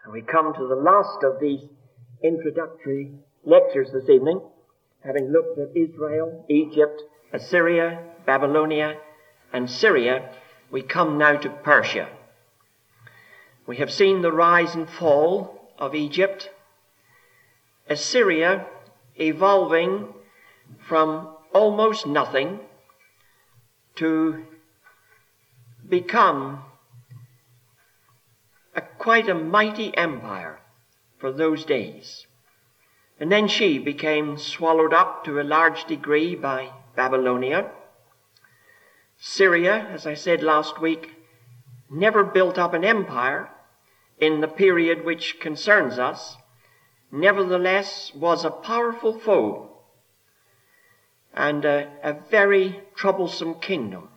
We come to the last of these introductory lectures this evening, having looked at Israel, Egypt, Assyria, Babylonia, and Syria. We come now to Persia. We have seen the rise and fall of Egypt, Assyria evolving from almost nothing to become quite a mighty empire for those days. And then she became swallowed up to a large degree by Babylonia. Syria, as I said last week, never built up an empire in the period which concerns us, nevertheless was a powerful foe and a very troublesome kingdom.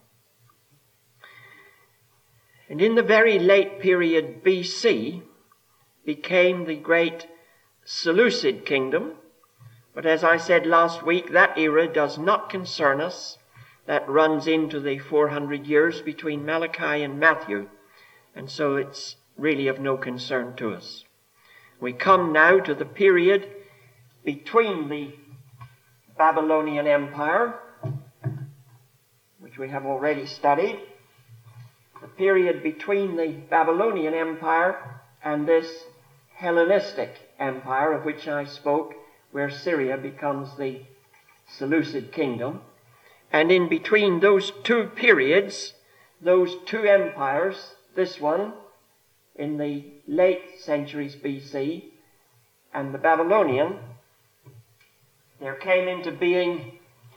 And in the very late period BC became the great Seleucid kingdom. But as I said last week, that era does not concern us. That runs into the 400 years between Malachi and Matthew. And so it's really of no concern to us. We come now to the period between the Babylonian Empire, which we have already studied, the period between the Babylonian Empire and this Hellenistic Empire of which I spoke, where Syria becomes the Seleucid kingdom. And in between those two periods, those two empires, this one in the late centuries BC and the Babylonian, there came into being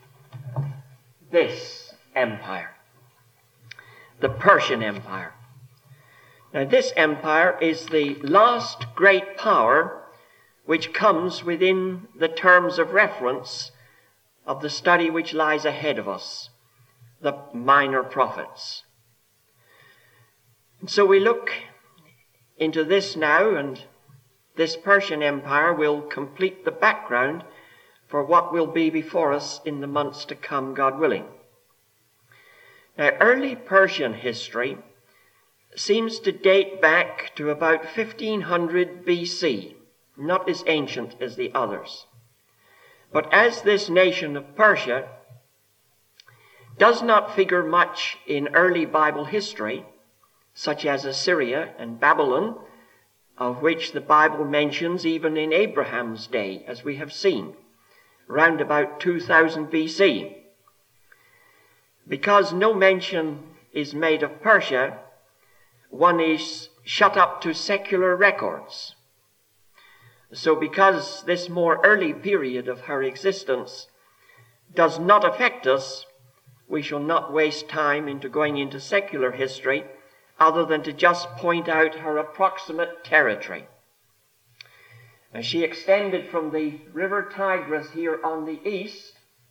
this empire, the Persian Empire. Now this empire is the last great power which comes within the terms of reference of the study which lies ahead of us, the minor prophets. And so we look into this now, and this Persian Empire will complete the background for what will be before us in the months to come, God willing. Now, early Persian history seems to date back to about 1500 BC, not as ancient as the others. But as this nation of Persia does not figure much in early Bible history, such as Assyria and Babylon, of which the Bible mentions even in Abraham's day, as we have seen, round about 2000 BC. Because no mention is made of Persia, one is shut up to secular records. So because this more early period of her existence does not affect us, we shall not waste time into going into secular history other than to just point out her approximate territory. And she extended from the river Tigris here on the east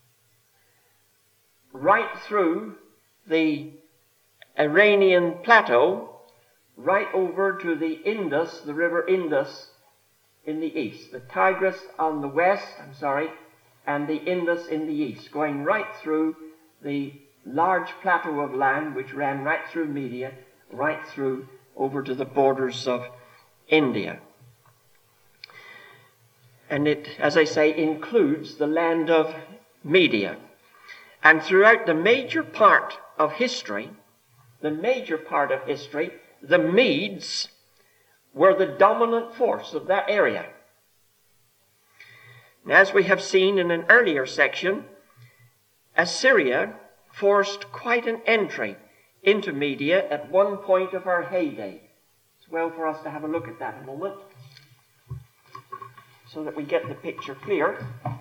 right through the Iranian plateau, right over to the Indus, the river Indus in the east. The Tigris on the west, and the Indus in the east, going right through the large plateau of land which ran right through Media, right through over to the borders of India. And it, as I say, includes the land of Media. And throughout the major part of history, the Medes were the dominant force of that area. And as we have seen in an earlier section, Assyria forced quite an entry into Media at one point of her heyday. It's well for us to have a look at that a moment so that we get the picture clear.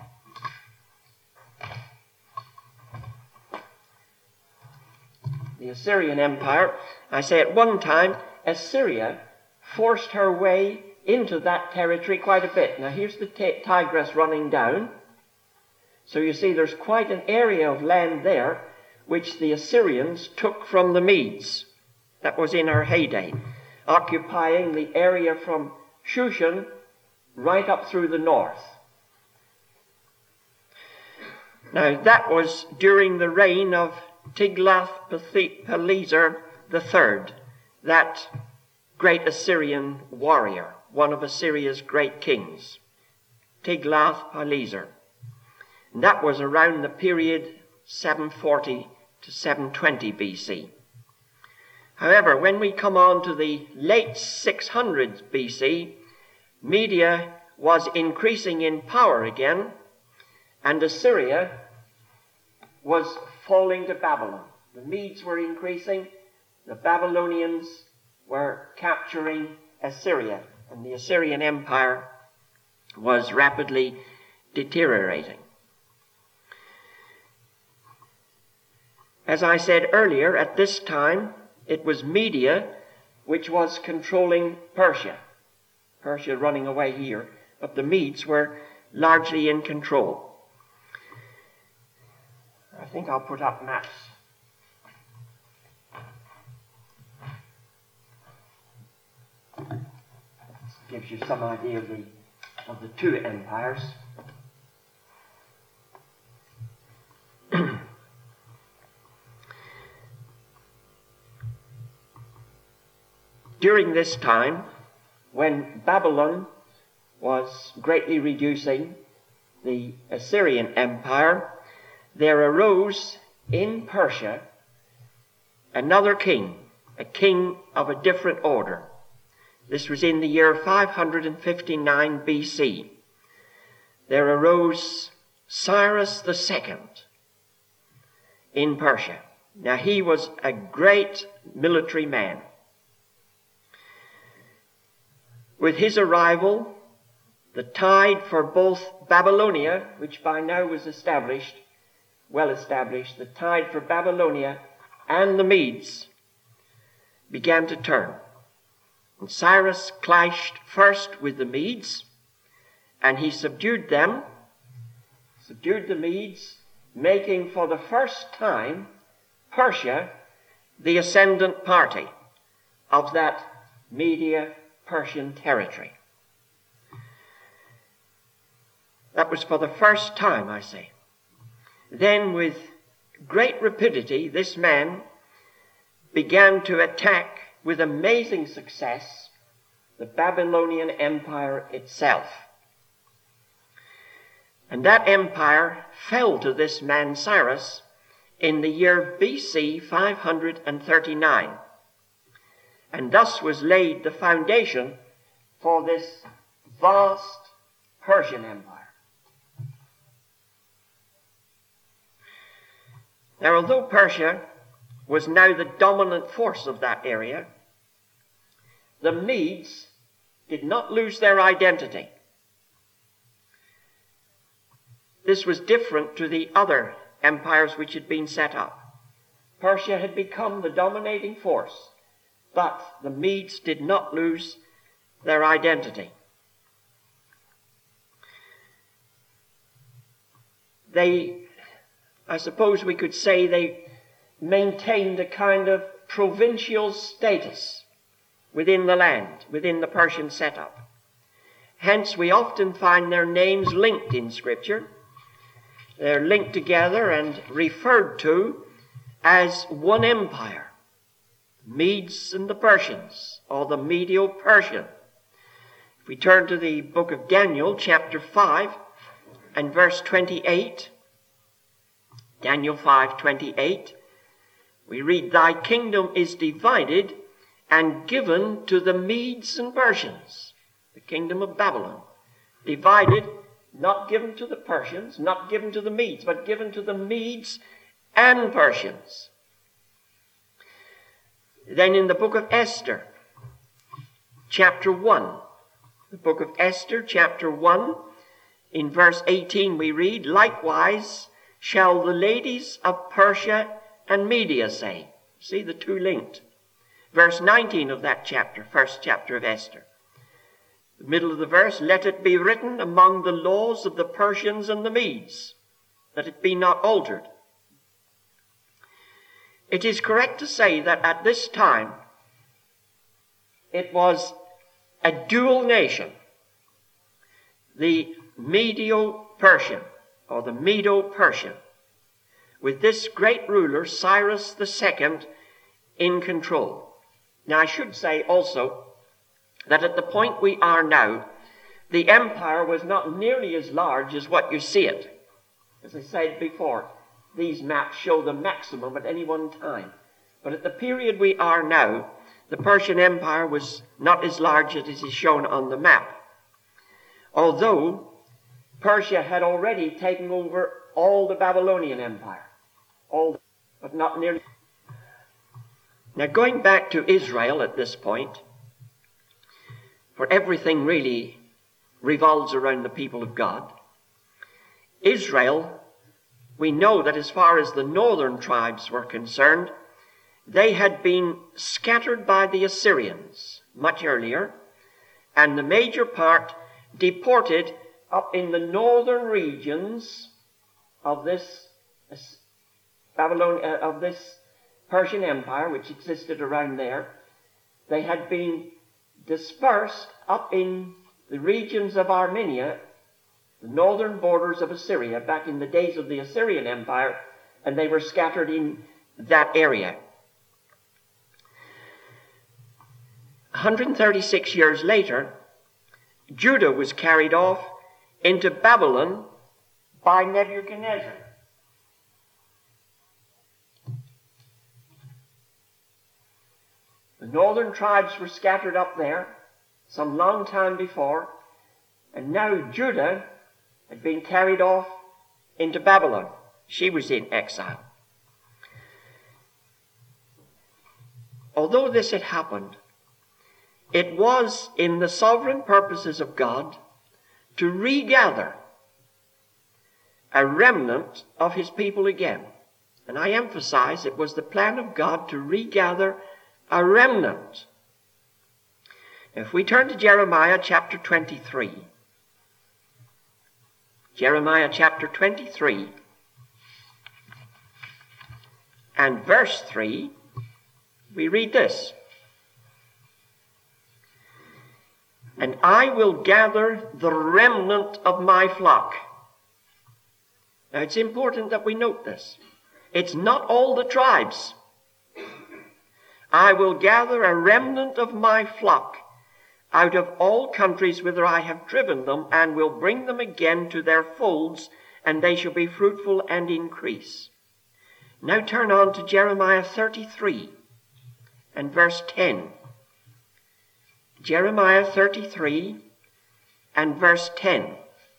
The Assyrian Empire, I say at one time, Assyria forced her way into that territory quite a bit. Now here's the Tigris running down. So you see there's quite an area of land there which the Assyrians took from the Medes. That was in her heyday, occupying the area from Shushan right up through the north. Now that was during the reign of Tiglath-Pileser III, that great Assyrian warrior, one of Assyria's great kings, Tiglath-Pileser. And that was around the period 740 to 720 BC. However, when we come on to the late 600s BC, Media was increasing in power again, and Assyria was falling to Babylon. The Medes were increasing, the Babylonians were capturing Assyria, and the Assyrian Empire was rapidly deteriorating. As I said earlier, at this time, it was Media which was controlling Persia. Persia running away here, but the Medes were largely in control. I think I'll put up maps. This gives you some idea of the two empires. During this time, when Babylon was greatly reducing the Assyrian Empire, there arose in Persia another king, a king of a different order. This was in the year 559 BC. There arose Cyrus II in Persia. Now he was a great military man. With his arrival, the tide for both Babylonia, which by now was well established, the tide for Babylonia and the Medes began to turn. And Cyrus clashed first with the Medes, and he subdued the Medes, making for the first time Persia the ascendant party of that Media-Persian territory. That was for the first time, I say. Then with great rapidity, this man began to attack with amazing success the Babylonian Empire itself. And that empire fell to this man Cyrus in the year BC 539. And thus was laid the foundation for this vast Persian Empire. Now, although Persia was now the dominant force of that area, the Medes did not lose their identity. This was different to the other empires which had been set up. Persia had become the dominating force, but the Medes did not lose their identity. I suppose we could say they maintained a kind of provincial status within the land, within the Persian setup. Hence, we often find their names linked in Scripture. They're linked together and referred to as one empire, Medes and the Persians, or the Medo-Persian. If we turn to the book of Daniel, chapter 5, and verse 28, Daniel 5:28, we read, "Thy kingdom is divided and given to the Medes and Persians," the kingdom of Babylon, divided, not given to the Persians, not given to the Medes, but given to the Medes and Persians. Then in the book of Esther, chapter 1, the book of Esther, chapter 1, in verse 18 we read, "Likewise shall the ladies of Persia and Media say." See the two linked. Verse 19 of that chapter, first chapter of Esther. The middle of the verse, "Let it be written among the laws of the Persians and the Medes, that it be not altered." It is correct to say that at this time it was a dual nation, the Medo-Persian, or the Medo-Persian, with this great ruler, Cyrus II, in control. Now, I should say also that at the point we are now, the empire was not nearly as large as what you see it. As I said before, these maps show the maximum at any one time. But at the period we are now, the Persian Empire was not as large as it is shown on the map. Although Persia had already taken over all the Babylonian Empire, but not nearly. Now going back to Israel at this point, for everything really revolves around the people of God. Israel, we know that as far as the northern tribes were concerned, they had been scattered by the Assyrians much earlier, and the major part deported up in the northern regions of this of this Persian Empire, which existed around there. They had been dispersed up in the regions of Armenia, the northern borders of Assyria, back in the days of the Assyrian Empire, and they were scattered in that area. 136 years later, Judah was carried off into Babylon by Nebuchadnezzar. The northern tribes were scattered up there some long time before, and now Judah had been carried off into Babylon. She was in exile. Although this had happened, it was in the sovereign purposes of God to regather a remnant of his people again. And I emphasize it was the plan of God to regather a remnant. If we turn to Jeremiah chapter 23, Jeremiah chapter 23 and verse 3, we read this. And I will gather the remnant of my flock. Now it's important that we note this. It's not all the tribes. I will gather a remnant of my flock out of all countries whither I have driven them, and will bring them again to their folds, and they shall be fruitful and increase. Now turn on to Jeremiah 33 and verse 10. Jeremiah 33 and verse 10.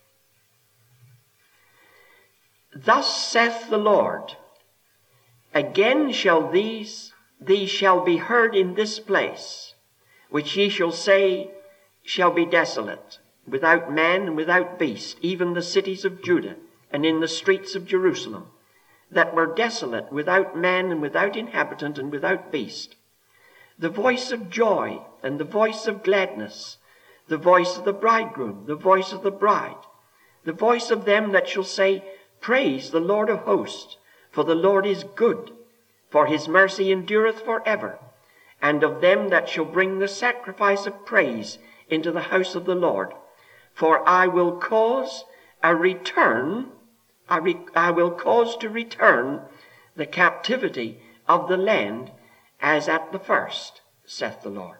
Thus saith the Lord, again shall these shall be heard in this place, which ye shall say shall be desolate, without man and without beast, even the cities of Judah, and in the streets of Jerusalem, that were desolate, without man and without inhabitant and without beast. The voice of joy and the voice of gladness, the voice of the bridegroom, the voice of the bride, the voice of them that shall say, Praise the Lord of hosts, for the Lord is good, for his mercy endureth forever, and of them that shall bring the sacrifice of praise into the house of the Lord. For I will cause a return, I will cause to return the captivity of the land as at the first, saith the Lord.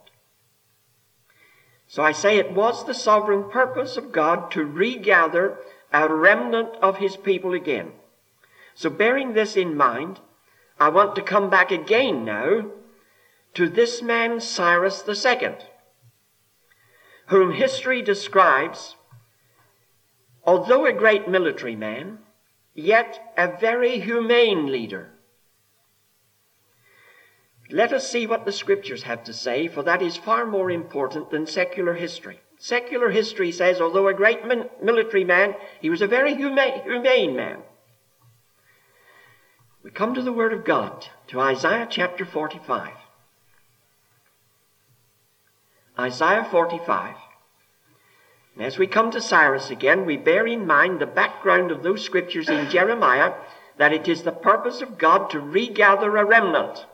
So I say it was the sovereign purpose of God to regather a remnant of his people again. So bearing this in mind, I want to come back again now to this man Cyrus II, whom history describes, although a great military man, yet a very humane leader. Let us see what the scriptures have to say, for that is far more important than secular history. Secular history says, although a great military man, he was a very humane man. We come to the Word of God, to Isaiah chapter 45. Isaiah 45. And as we come to Cyrus again, we bear in mind the background of those scriptures in Jeremiah, that it is the purpose of God to regather a remnant.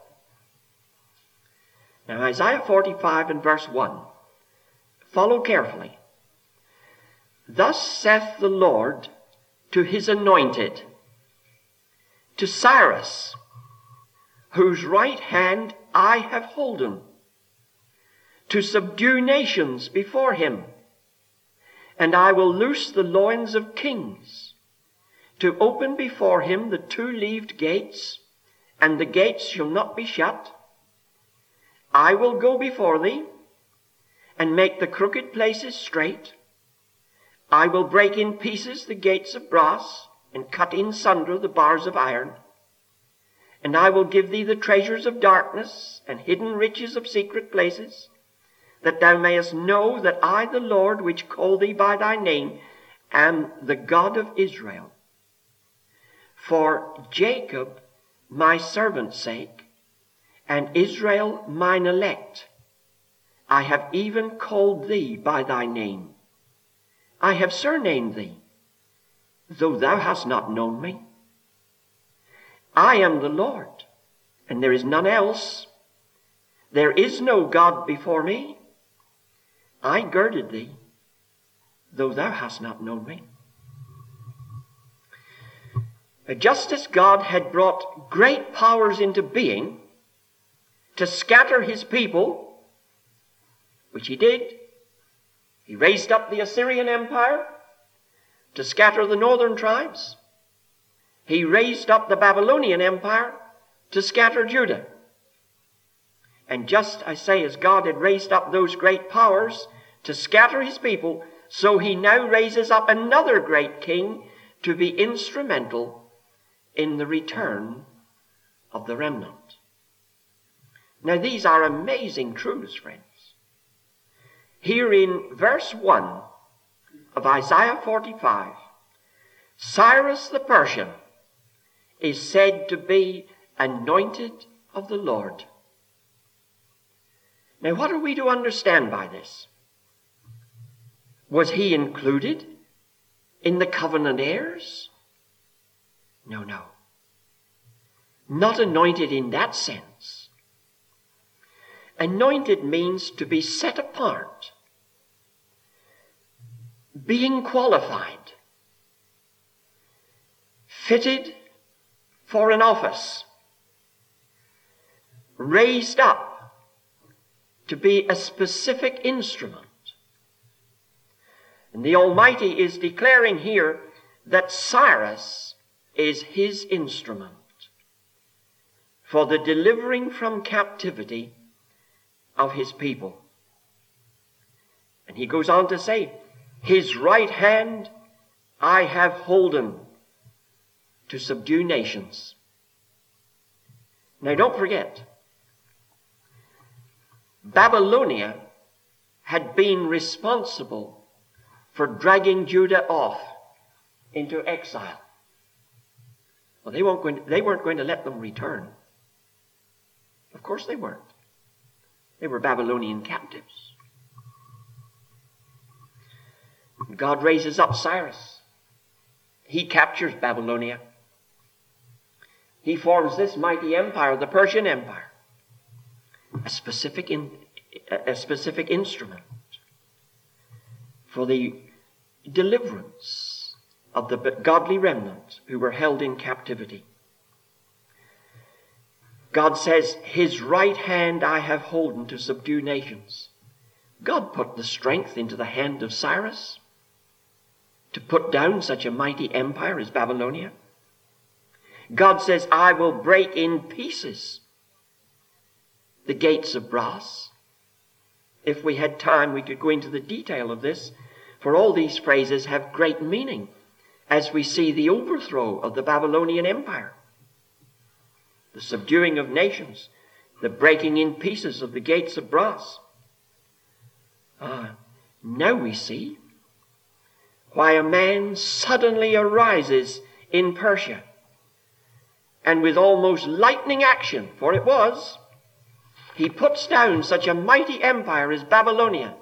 Now Isaiah 45 and verse 1. Follow carefully. Thus saith the Lord to his anointed, to Cyrus, whose right hand I have holden, to subdue nations before him. And I will loose the loins of kings, to open before him the two-leaved gates, and the gates shall not be shut. I will go before thee, and make the crooked places straight. I will break in pieces the gates of brass, and cut in sunder the bars of iron. And I will give thee the treasures of darkness, and hidden riches of secret places, that thou mayest know that I, the Lord, which call thee by thy name, am the God of Israel. For Jacob my servant's sake, and Israel mine elect, I have even called thee by thy name. I have surnamed thee, though thou hast not known me. I am the Lord, and there is none else. There is no God before me. I girded thee, though thou hast not known me. Just as God had brought great powers into being to scatter his people, which he did, he raised up the Assyrian Empire to scatter the northern tribes. He raised up the Babylonian Empire to scatter Judah. And just, I say, as God had raised up those great powers to scatter his people, so he now raises up another great king to be instrumental in the return of the remnant. Now these are amazing truths, friends. Here in verse 1 of Isaiah 45, Cyrus the Persian is said to be anointed of the Lord. Now what are we to understand by this? Was he included in the covenant heirs? No. Not anointed in that sense. Anointed means to be set apart, being qualified, fitted for an office, raised up to be a specific instrument. And the Almighty is declaring here that Cyrus is his instrument for the delivering from captivity of his people. And he goes on to say, his right hand I have holden to subdue nations. Now don't forget, Babylonia had been responsible for dragging Judah off into exile. Well, they weren't going to let them return. Of course they weren't. They were Babylonian captives. God raises up Cyrus. He captures Babylonia. He forms this mighty empire, the Persian Empire, a specific instrument for the deliverance of the godly remnant who were held in captivity. God says, his right hand I have holden to subdue nations. God put the strength into the hand of Cyrus to put down such a mighty empire as Babylonia. God says, I will break in pieces the gates of brass. If we had time, we could go into the detail of this, for all these phrases have great meaning as we see the overthrow of the Babylonian Empire, the subduing of nations, the breaking in pieces of the gates of brass. Now we see why a man suddenly arises in Persia, and with almost lightning action, for it was, he puts down such a mighty empire as Babylonia.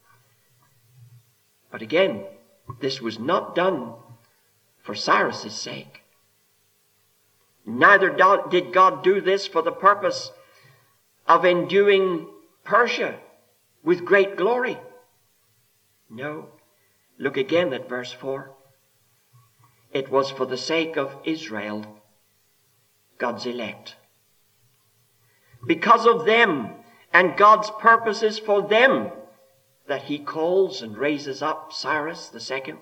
But again, this was not done for Cyrus's sake. Neither did God do this for the purpose of enduing Persia with great glory. No. Look again at verse 4. It was for the sake of Israel, God's elect. Because of them and God's purposes for them that he calls and raises up Cyrus the second.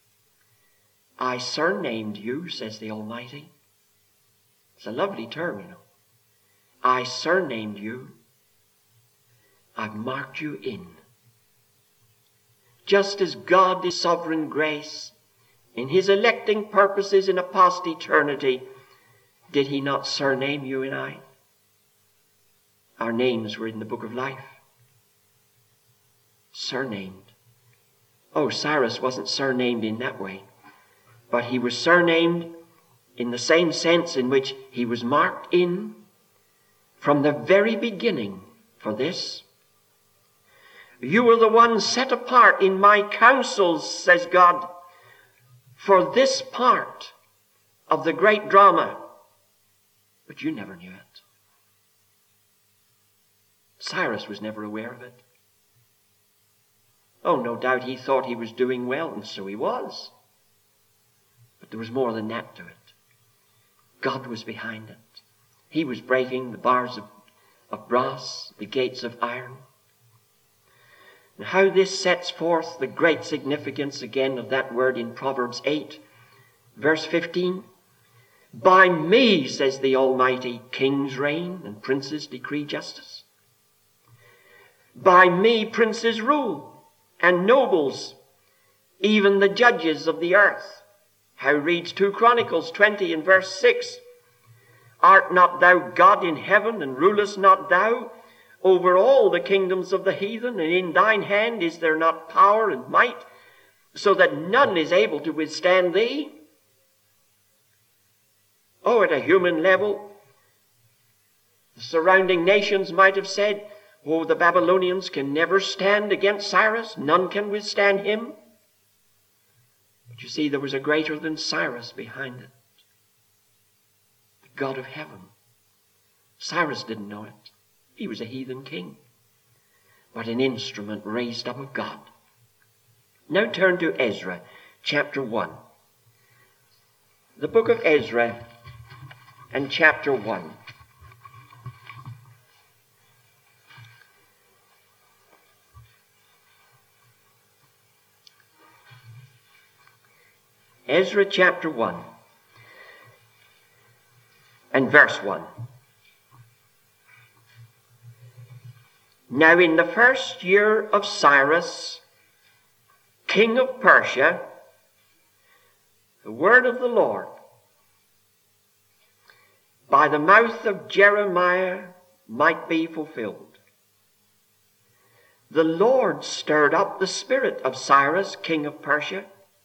I surnamed you, says the Almighty. It's a lovely term, you know. I surnamed you. I've marked you in. Just as God is sovereign grace, in his electing purposes in a past eternity, did he not surname you and I? Our names were in the book of life. Surnamed. Oh, Cyrus wasn't surnamed in that way, but he was surnamed in the same sense in which he was marked in from the very beginning for this. You were the one set apart in my counsels, says God, for this part of the great drama. But you never knew it. Cyrus was never aware of it. Oh, no doubt he thought he was doing well, and so he was. But there was more than that to it. God was behind it. He was breaking the bars of brass, the gates of iron. And how this sets forth the great significance again of that word in Proverbs 8, verse 15. By me, says the Almighty, kings reign and princes decree justice. By me princes rule and nobles, even the judges of the earth. How reads 2 Chronicles 20 and verse 6. Art not thou God in heaven, and rulest not thou over all the kingdoms of the heathen? And in thine hand is there not power and might, so that none is able to withstand thee? Oh, at a human level, the surrounding nations might have said, oh, the Babylonians can never stand against Cyrus. None can withstand him. But you see, there was a greater than Cyrus behind it. The God of heaven. Cyrus didn't know it. He was a heathen king, but an instrument raised up of God. Now turn to Ezra chapter 1. The book of Ezra and chapter 1. Ezra chapter 1 and verse 1. Now in the first year of Cyrus, king of Persia, the word of the Lord by the mouth of Jeremiah might be fulfilled. The Lord stirred up the spirit of Cyrus, king of Persia,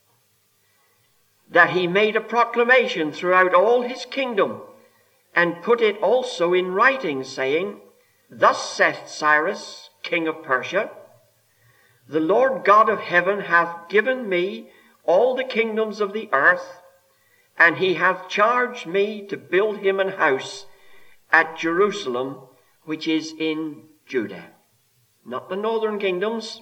that he made a proclamation throughout all his kingdom, and put it also in writing, saying, Thus saith Cyrus, king of Persia, the Lord God of heaven hath given me all the kingdoms of the earth, and he hath charged me to build him an house at Jerusalem, which is in Judah. Not the northern kingdoms.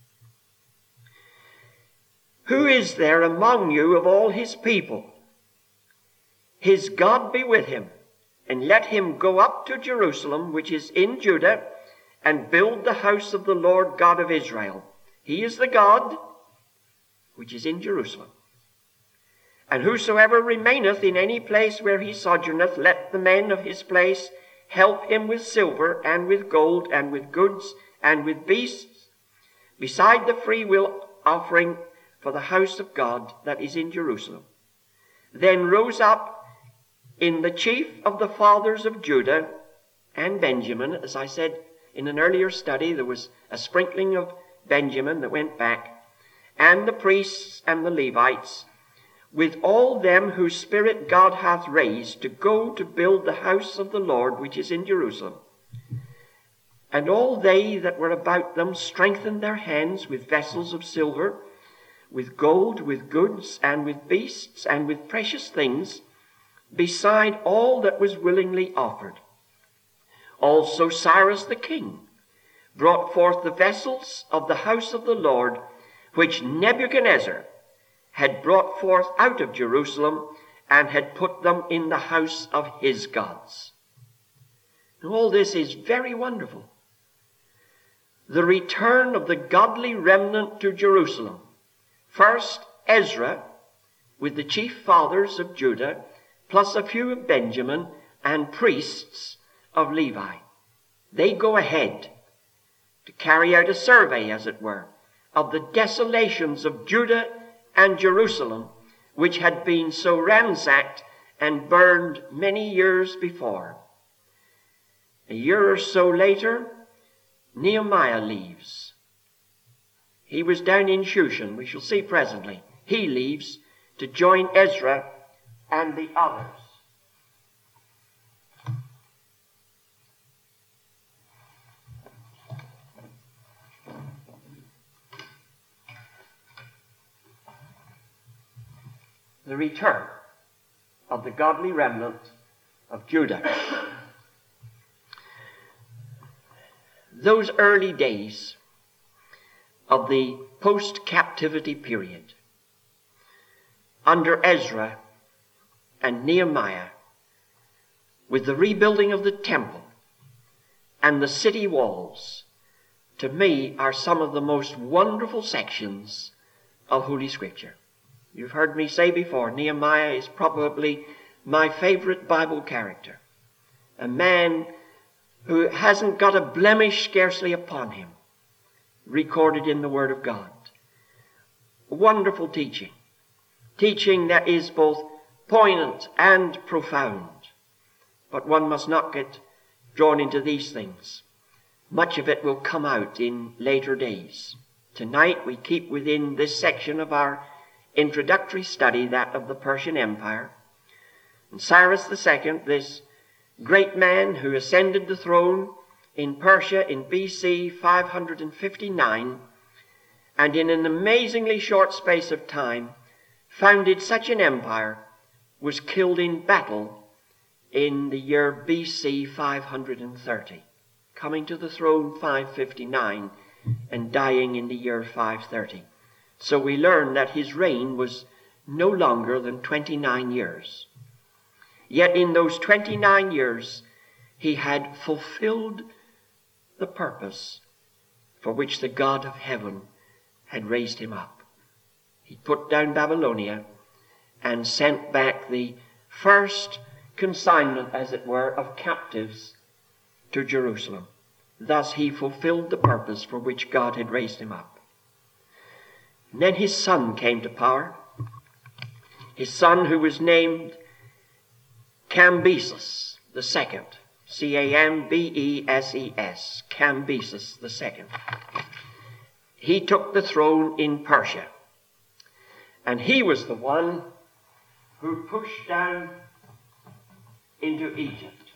Who is there among you of all his people? His God be with him, and let him go up to Jerusalem, which is in Judah, and build the house of the Lord God of Israel. He is the God which is in Jerusalem. And whosoever remaineth in any place where he sojourneth, let the men of his place help him with silver, and with gold, and with goods, and with beasts, beside the freewill offering for the house of God that is in Jerusalem. Then rose up in the chief of the fathers of Judah and Benjamin, as I said in an earlier study, there was a sprinkling of Benjamin that went back, and the priests and the Levites, with all them whose spirit God hath raised, to go to build the house of the Lord which is in Jerusalem. And all they that were about them strengthened their hands with vessels of silver, with gold, with goods, and with beasts, and with precious things, beside all that was willingly offered. Also Cyrus the king brought forth the vessels of the house of the Lord, which Nebuchadnezzar had brought forth out of Jerusalem, and had put them in the house of his gods. And all this is very wonderful. the return of the godly remnant to Jerusalem. First, Ezra, with the chief fathers of Judah, plus a few of Benjamin, and priests of Levi. They go ahead to carry out a survey, as it were, of the desolations of Judah and Jerusalem, which had been so ransacked and burned many years before. A year or so later, Nehemiah leaves. He was down in Shushan, we shall see presently. He leaves to join Ezra and the others. The return of the godly remnant of Judah. Those early days of the post-captivity period under Ezra and Nehemiah, with the rebuilding of the temple and the city walls, to me are some of the most wonderful sections of Holy Scripture. You've heard me say before, Nehemiah is probably my favorite Bible character. A man who hasn't got a blemish scarcely upon him, recorded in the Word of God. Wonderful teaching. Teaching that is both poignant and profound. But one must not get drawn into these things. Much of it will come out in later days. Tonight we keep within this section of our introductory study, that of the Persian Empire. And Cyrus II, this great man who ascended the throne in Persia in BC 559, and in an amazingly short space of time founded such an empire, was killed in battle in the year BC 530, coming to the throne 559 and dying in the year 530. So we learn that his reign was no longer than 29 years. Yet in those 29 years, he had fulfilled the purpose for which the God of heaven had raised him up. He put down Babylonia and sent back the first consignment, as it were, of captives to Jerusalem. Thus he fulfilled the purpose for which God had raised him up. And then his son came to power. His son, who was named Cambyses II, Cambeses, Cambyses II. He took the throne in Persia. And he was the one who pushed down into Egypt.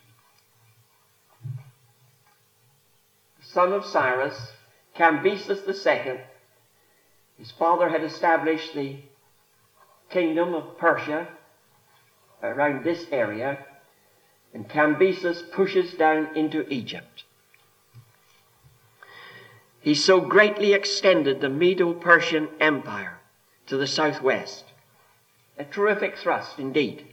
The son of Cyrus, Cambyses II, his father had established the kingdom of Persia around this area, and Cambyses pushes down into Egypt. He so greatly extended the Medo-Persian Empire to the southwest. A terrific thrust indeed.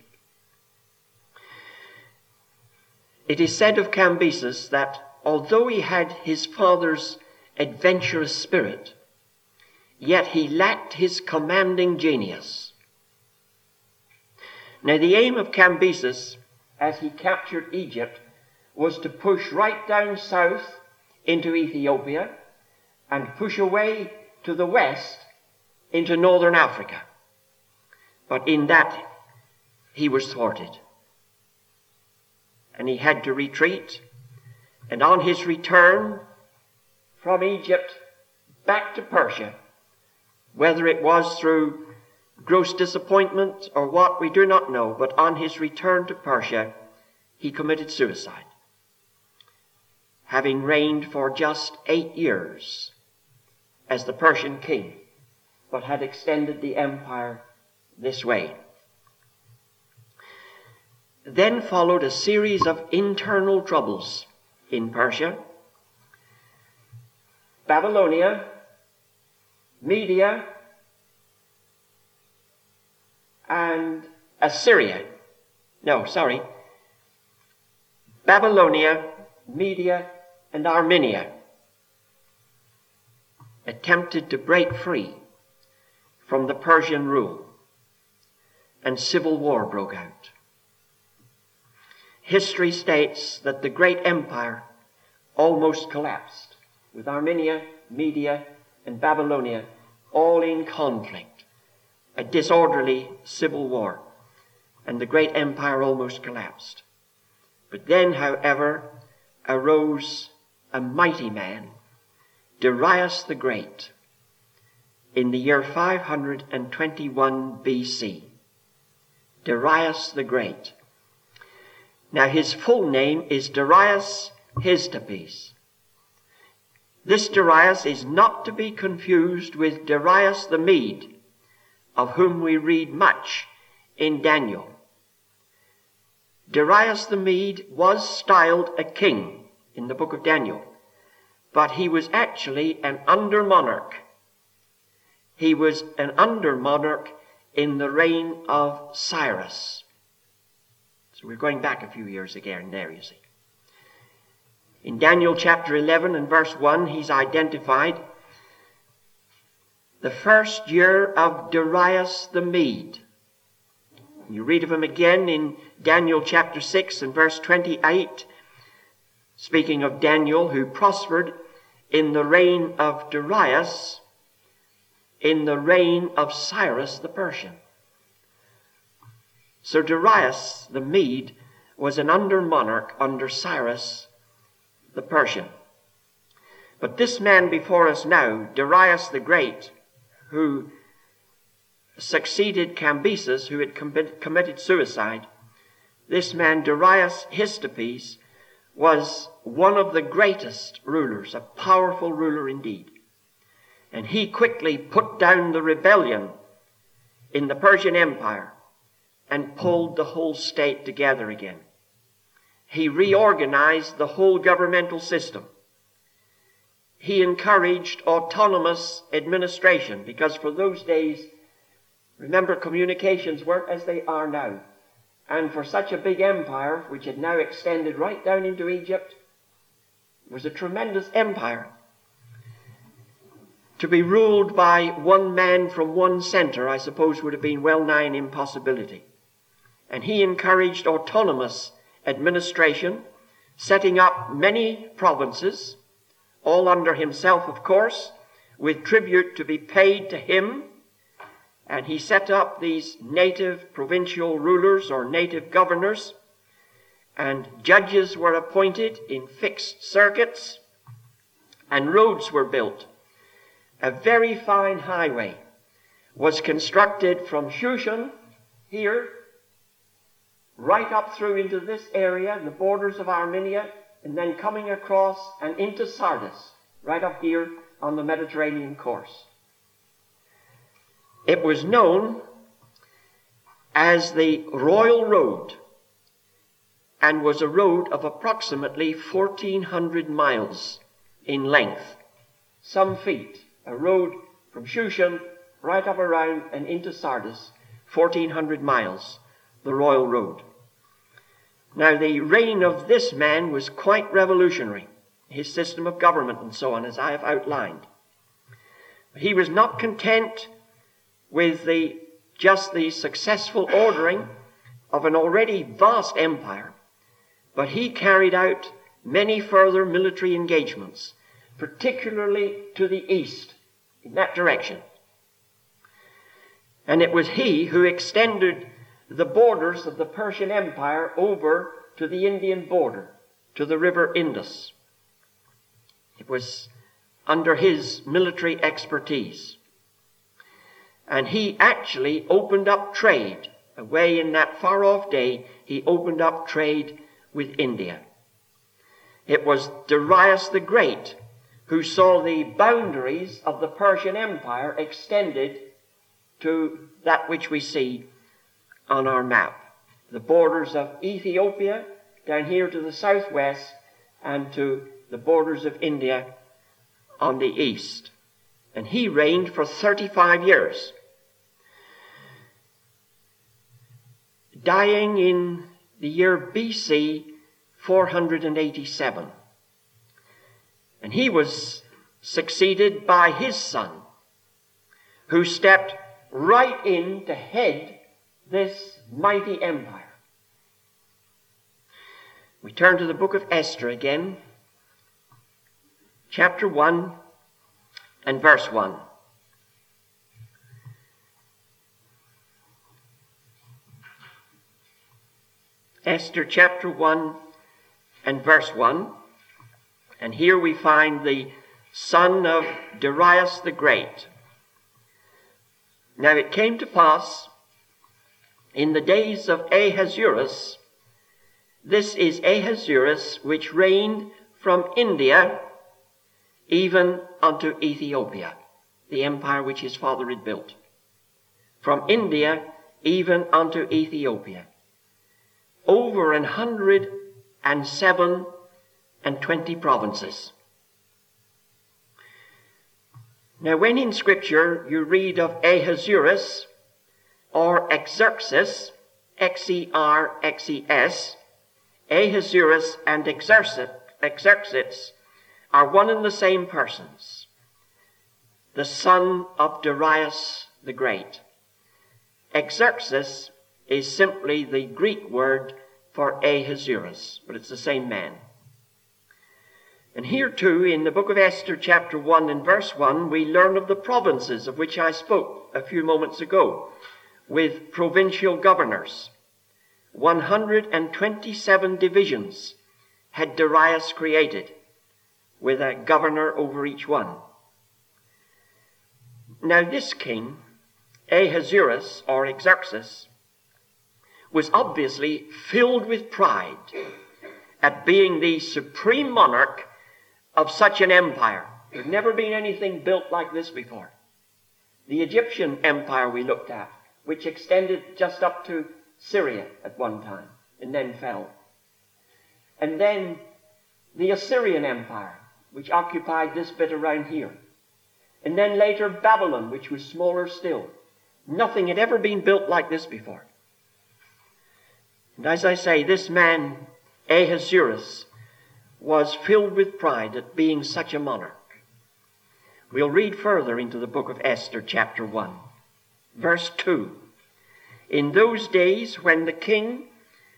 It is said of Cambyses that although he had his father's adventurous spirit, yet he lacked his commanding genius. Now the aim of Cambyses, as he captured Egypt, was to push right down south into Ethiopia and push away to the west into northern Africa. But in that he was thwarted. And he had to retreat. And on his return from Egypt back to Persia, whether it was through gross disappointment or what, we do not know, but on his return to Persia, he committed suicide, having reigned for just 8 years as the Persian king, but had extended the empire this way. Then followed a series of internal troubles in Persia. Babylonia, Media, and Assyria. Babylonia, Media, and Armenia. attempted to break free from the Persian rule, and civil war broke out. History states that the great empire almost collapsed, with Armenia, Media, and Babylonia all in conflict, a disorderly civil war, and the great empire almost collapsed. But then, however, arose a mighty man, Darius the Great, in the year 521 BC. Darius the Great. Now his full name is Darius Hystaspes. This Darius is not to be confused with Darius the Mede, of whom we read much in Daniel. Darius the Mede was styled a king in the book of Daniel, but he was actually an under-monarch. He was an under-monarch in the reign of Cyrus. So we're going back a few years again there, you see. In Daniel chapter 11 and verse 1, he's identified the first year of Darius the Mede. You read of him again in Daniel chapter 6 and verse 28, speaking of Daniel, who prospered in the reign of Darius, in the reign of Cyrus the Persian. So Darius the Mede was an under-monarch under Cyrus the Persian. But this man before us now, Darius the Great, who succeeded Cambyses, who had committed suicide, this man, Darius Hystaspes, was one of the greatest rulers, a powerful ruler indeed. And he quickly put down the rebellion in the Persian Empire and pulled the whole state together again. He reorganized the whole governmental system. He encouraged autonomous administration, because for those days, remember, communications weren't as they are now. And for such a big empire, which had now extended right down into Egypt, it was a tremendous empire. To be ruled by one man from one center, I suppose, would have been well nigh an impossibility. And he encouraged autonomous administration, setting up many provinces, all under himself, of course, with tribute to be paid to him. And he set up these native provincial rulers or native governors, and judges were appointed in fixed circuits, and roads were built. A very fine highway was constructed from Shushan here, right up through into this area, the borders of Armenia, and then coming across and into Sardis, right up here on the Mediterranean course. It was known as the Royal Road, and was a road of approximately 1,400 miles in length, some feet. A road from Shushan right up around and into Sardis, 1,400 miles, the Royal Road. Now, the reign of this man was quite revolutionary, his system of government and so on, as I have outlined. He was not content with just the successful ordering of an already vast empire, but he carried out many further military engagements, particularly to the east, in that direction. And it was he who extended the borders of the Persian Empire over to the Indian border, to the river Indus. It was under his military expertise. And he actually opened up trade. Away in that far-off day, he opened up trade with India. It was Darius the Great who saw the boundaries of the Persian Empire extended to that which we see on our map. The borders of Ethiopia down here to the southwest, and to the borders of India on the east. And he reigned for 35 years. Dying in the year BC 487. And he was succeeded by his son, who stepped right in to head this mighty empire. We turn to the book of Esther again, chapter 1 and verse 1. Esther chapter 1 and verse 1. And here we find the son of Darius the Great. Now it came to pass in the days of Ahasuerus, this is Ahasuerus which reigned from India even unto Ethiopia, the empire which his father had built. From India even unto Ethiopia. Over 127 provinces. Now when in Scripture you read of Ahasuerus or Xerxes, Xerxes, Ahasuerus and Xerxes are one and the same persons, the son of Darius the Great. Xerxes is simply the Greek word for Ahasuerus, but it's the same man. And here too, in the book of Esther, chapter 1 and verse 1, we learn of the provinces of which I spoke a few moments ago, with provincial governors. 127 divisions had Darius created, with a governor over each one. Now this king, Ahasuerus or Xerxes, was obviously filled with pride at being the supreme monarch of such an empire. There's never been anything built like this before. The Egyptian empire we looked at, which extended just up to Syria at one time and then fell. And then the Assyrian empire, which occupied this bit around here. And then later Babylon, which was smaller still. Nothing had ever been built like this before. And as I say, this man, Ahasuerus, was filled with pride at being such a monarch. We'll read further into the book of Esther, chapter 1, verse 2. In those days when the king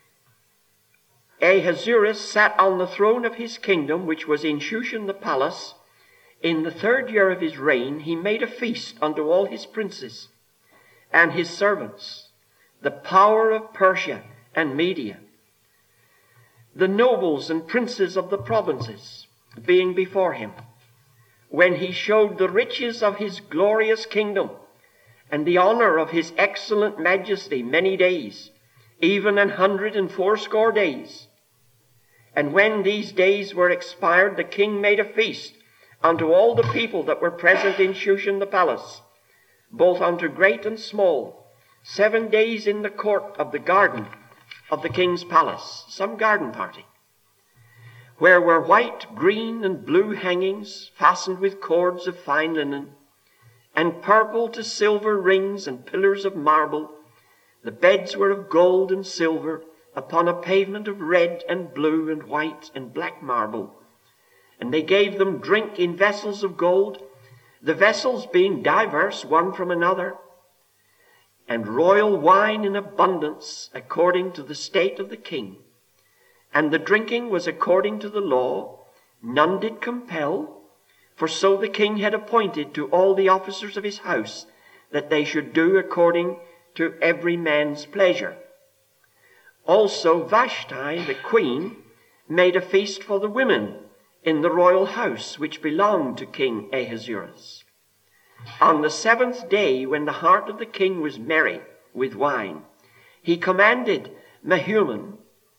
Ahasuerus sat on the throne of his kingdom, which was in Shushan the palace, in the 3rd year of his reign, he made a feast unto all his princes and his servants, the power of Persia and Media, the nobles and princes of the provinces being before him, when he showed the riches of his glorious kingdom and the honor of his excellent majesty many days, even 180 days. And when these days were expired, the king made a feast unto all the people that were present in Shushan the palace, both unto great and small, 7 days in the court of the garden of the king's palace, some garden party, where were white, green, and blue hangings fastened with cords of fine linen, and purple to silver rings and pillars of marble. The beds were of gold and silver, upon a pavement of red and blue and white and black marble. And they gave them drink in vessels of gold, the vessels being diverse one from another, and royal wine in abundance according to the state of the king. And the drinking was according to the law, none did compel, for so the king had appointed to all the officers of his house, that they should do according to every man's pleasure. Also Vashti, the queen, made a feast for the women in the royal house, which belonged to King Ahasuerus. On the 7th day, when the heart of the king was merry with wine, he commanded Mehuman,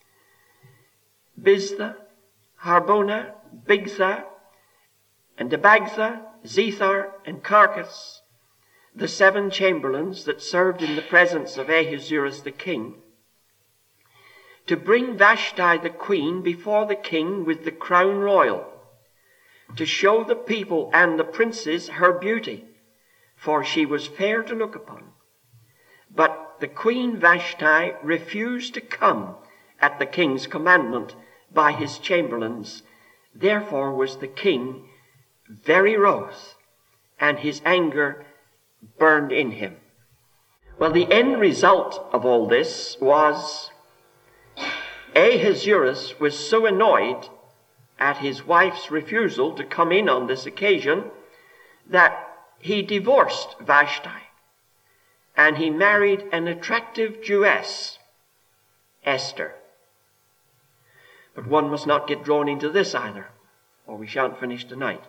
Biztha, Harbona, Bigtha, and Abagtha, Zethar, and Carcass, the 7 chamberlains that served in the presence of Ahasuerus the king, to bring Vashti the queen before the king with the crown royal, to show the people and the princes her beauty, for she was fair to look upon. But the queen Vashti refused to come at the king's commandment by his chamberlains. Therefore was the king very wrath, and his anger burned in him. Well, the end result of all this was Ahasuerus was so annoyed at his wife's refusal to come in on this occasion that he divorced Vashti, and he married an attractive Jewess, Esther. But one must not get drawn into this either, or we shan't finish tonight.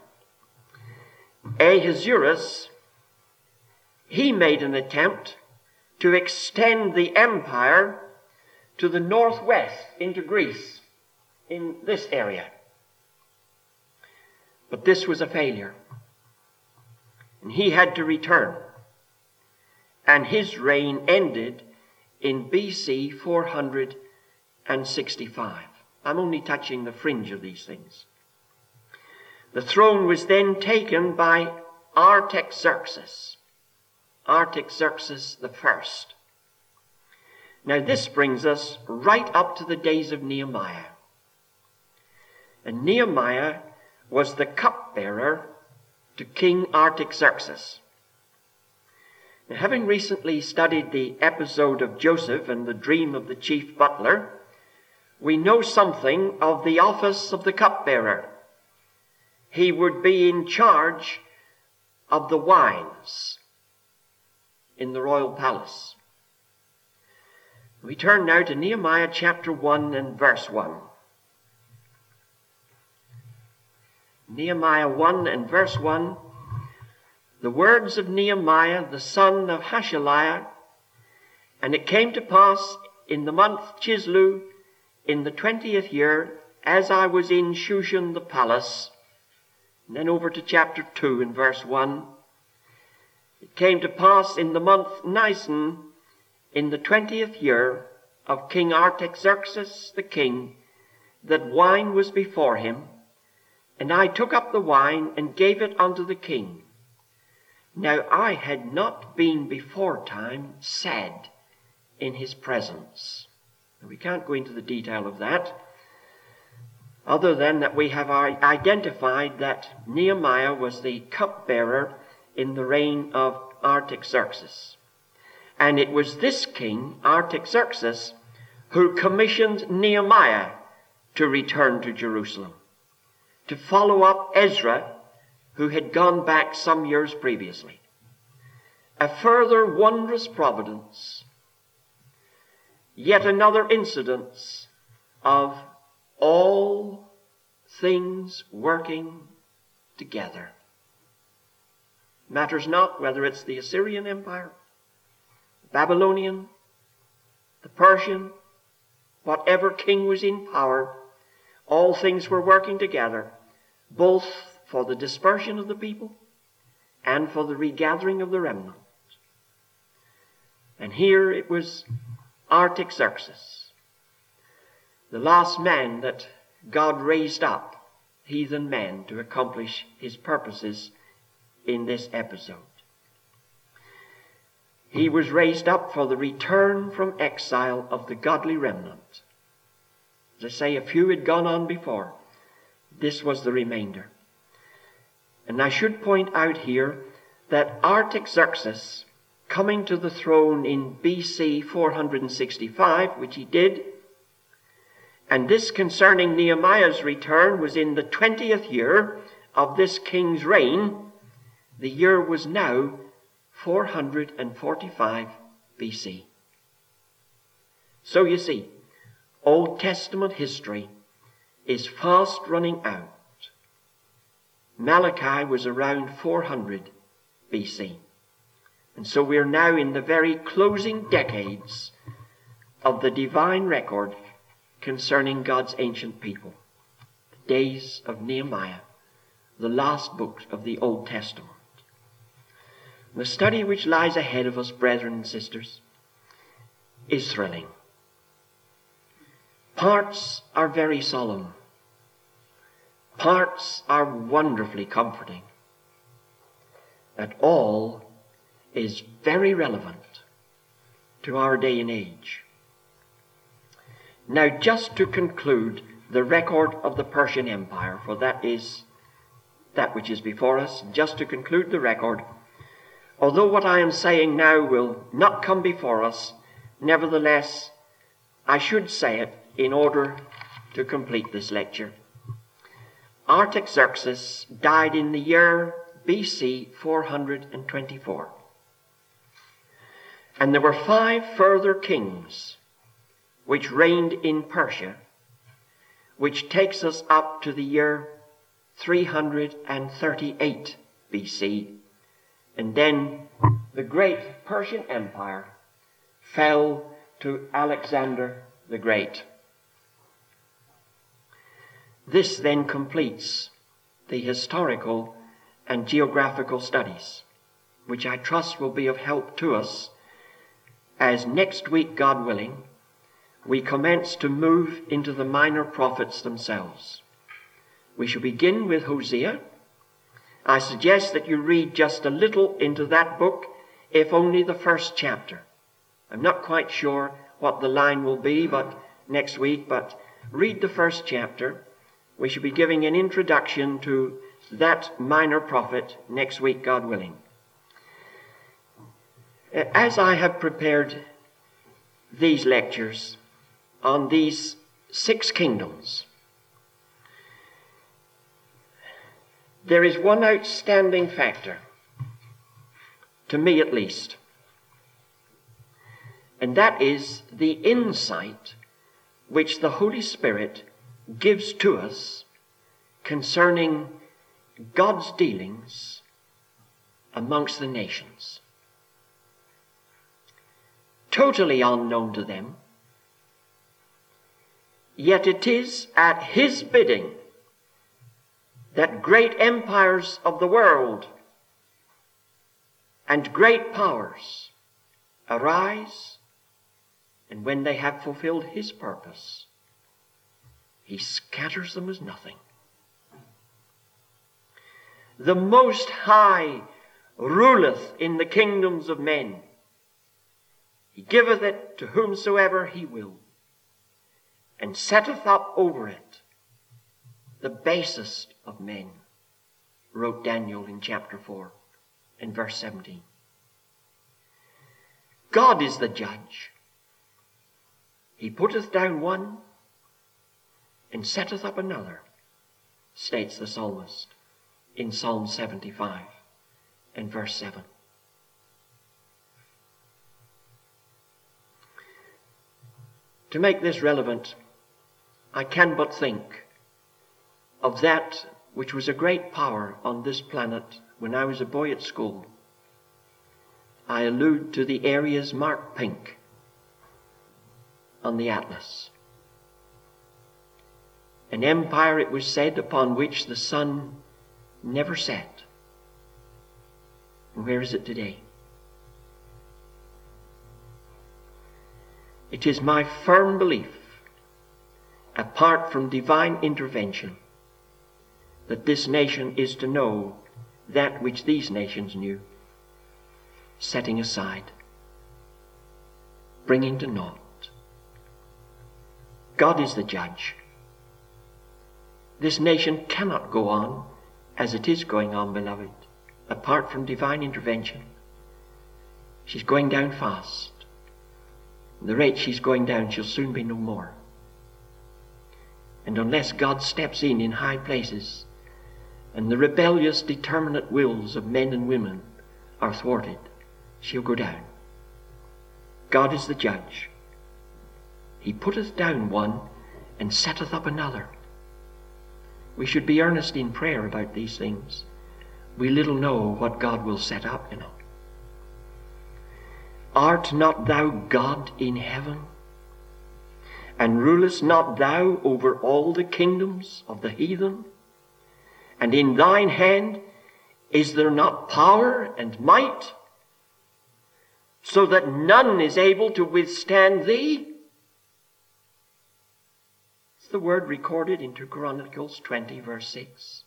Ahasuerus, he made an attempt to extend the empire to the northwest into Greece, in this area. But this was a failure, and he had to return. And his reign ended in BC 465. I'm only touching the fringe of these things. The throne was then taken by Artaxerxes. Artaxerxes the first. Now this brings us right up to the days of Nehemiah. And Nehemiah was the cupbearer to King Artaxerxes. Now, having recently studied the episode of Joseph and the dream of the chief butler, we know something of the office of the cupbearer. He would be in charge of the wines in the royal palace. We turn now to Nehemiah chapter 1 and verse 1. Nehemiah 1 and verse 1. The words of Nehemiah, the son of Hashaliah. And it came to pass in the month Chislew, in the 20th year, as I was in Shushan the palace. And then over to chapter 2 and verse 1. It came to pass in the month Nisan, in the 20th year of King Artaxerxes the king, that wine was before him. And I took up the wine and gave it unto the king. Now I had not been before time sad in his presence. And we can't go into the detail of that, other than that we have identified that Nehemiah was the cupbearer in the reign of Artaxerxes. And it was this king, Artaxerxes, who commissioned Nehemiah to return to Jerusalem, to follow up Ezra, who had gone back some years previously. A further wondrous providence, yet another incidence of all things working together. Matters not whether it's the Assyrian Empire, the Babylonian, the Persian, whatever king was in power, all things were working together, both for the dispersion of the people and for the regathering of the remnant. And here it was Artaxerxes, the last man that God raised up, heathen men, to accomplish his purposes in this episode. He was raised up for the return from exile of the godly remnant. As I say, a few had gone on before. This was the remainder. And I should point out here that Artaxerxes, coming to the throne in BC 465, which he did, and this concerning Nehemiah's return was in the 20th year of this king's reign. The year was now 445 BC. So you see, Old Testament history is fast running out. Malachi was around 400 BC. And so we are now in the very closing decades of the divine record concerning God's ancient people. The days of Nehemiah, the last book of the Old Testament. The study which lies ahead of us, brethren and sisters, is thrilling. Parts are very solemn. Parts are wonderfully comforting. That all is very relevant to our day and age. Now, just to conclude the record of the Persian Empire, for that is that which is before us. Just to conclude the record, although what I am saying now will not come before us, nevertheless, I should say it in order to complete this lecture. Artaxerxes died in the year BC 424. And there were 5 further kings which reigned in Persia, which takes us up to the year 338 BC. And then the great Persian Empire fell to Alexander the Great. This then completes the historical and geographical studies, which I trust will be of help to us as next week, God willing, we commence to move into the minor prophets themselves. We shall begin with Hosea. I suggest that you read just a little into that book, if only the first chapter. I'm not quite sure what the line will be next week, but read the first chapter. We shall be giving an introduction to that minor prophet next week, God willing. As I have prepared these lectures on these 6 kingdoms, there is one outstanding factor, to me at least, and that is the insight which the Holy Spirit gives to us concerning God's dealings amongst the nations. Totally unknown to them, yet it is at His bidding that great empires of the world and great powers arise, and when they have fulfilled His purpose, He scatters them as nothing. The Most High ruleth in the kingdoms of men. He giveth it to whomsoever He will, and setteth up over it the basest of men, wrote Daniel in chapter 4 and verse 17. God is the judge. He putteth down one and setteth up another, states the psalmist in Psalm 75 and verse 7. To make this relevant, I can but think of that which was a great power on this planet when I was a boy at school. I allude to the areas marked pink on the atlas. An empire, it was said, upon which the sun never set. And where is it today? It is my firm belief, apart from divine intervention, that this nation is to know that which these nations knew, setting aside, bringing to naught. God is the judge. This nation cannot go on as it is going on, beloved, apart from divine intervention. She's going down fast. The rate she's going down, she'll soon be no more. And unless God steps in high places, and the rebellious, determinate wills of men and women are thwarted, she'll go down. God is the judge. He putteth down one and setteth up another. We should be earnest in prayer about these things. We little know what God will set up, you know. Art not thou God in heaven? And rulest not thou over all the kingdoms of the heathen? And in thine hand is there not power and might, so that none is able to withstand thee? It's the word recorded in 2 Chronicles 20, verse 6.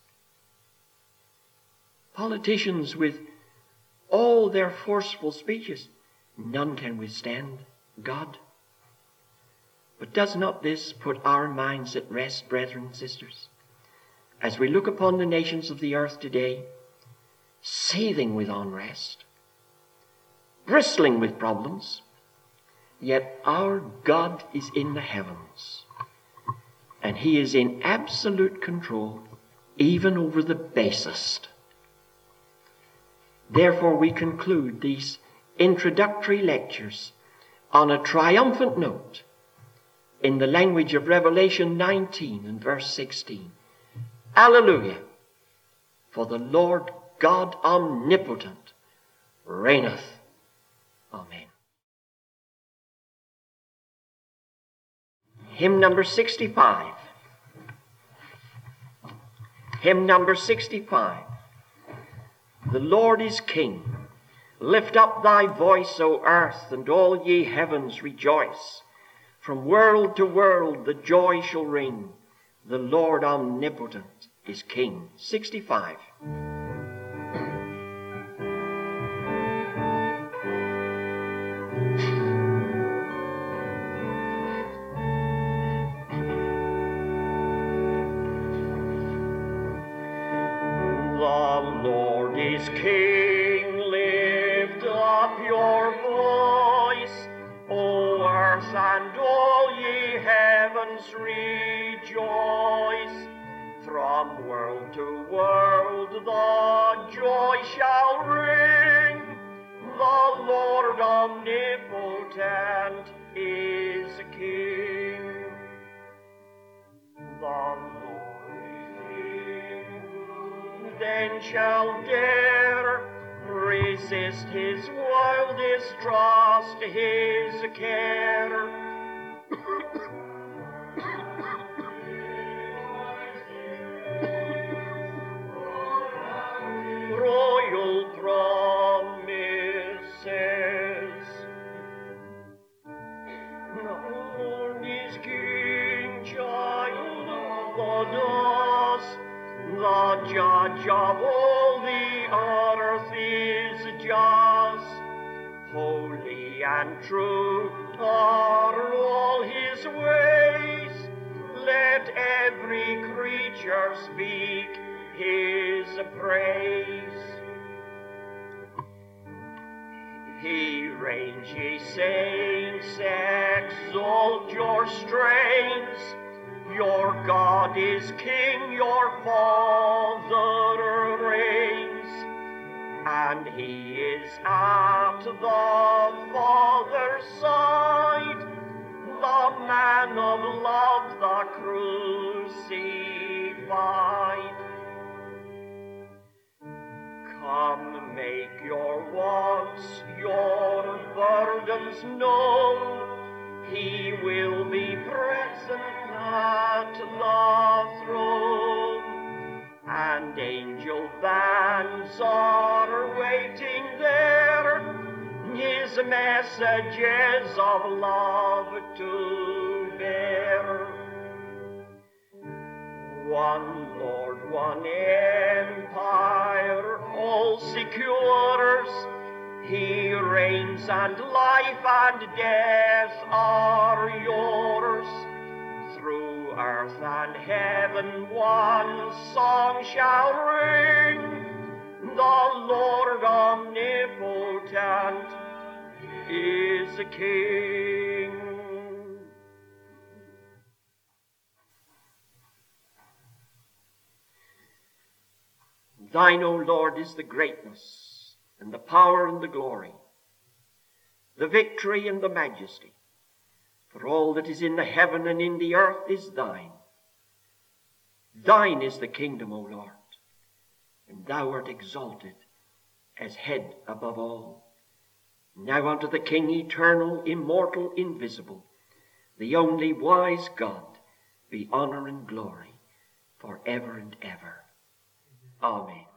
Politicians with all their forceful speeches, none can withstand God. But does not this put our minds at rest, brethren and sisters? as we look upon the nations of the earth today, seething with unrest, bristling with problems, yet our God is in the heavens, and he is in absolute control even over the basest. Therefore we conclude these introductory lectures on a triumphant note in the language of Revelation 19 and verse 16. Alleluia! For the Lord God omnipotent reigneth. Amen. Hymn number 65. Hymn number 65. The Lord is King. Lift up thy voice, O earth, and all ye heavens rejoice. From world to world the joy shall ring. The Lord omnipotent is King. 65. King, lift up your voice, O earth, and all ye heavens rejoice. From world to world the joy shall ring. The Lord omnipotent is King. The Lord is King. Then shall dare resist his wildest trust, his care. Royal promises. The Lord is King, child of the dust. The judge of all the earth is just. Holy and true are all his ways. Let every creature speak his praise. He reigns, ye saints, exalt your strains. Your God is King, your Father reigns, and he is at the Father's side, the man of love, the crucified. Come, make your wants, your burdens known. He will be present at the throne, and angel bands are waiting there, his messages of love to bear. One Lord, one empire, all secures. He reigns, and life and death are yours. Through earth and heaven one song shall ring. The Lord omnipotent is the King. Thine, O Lord, is the greatness, and the power and the glory, the victory and the majesty. For all that is in the heaven and in the earth is thine. Thine is the kingdom, O Lord, and thou art exalted as head above all. Now unto the King eternal, immortal, invisible, the only wise God, be honor and glory for ever and ever. Amen.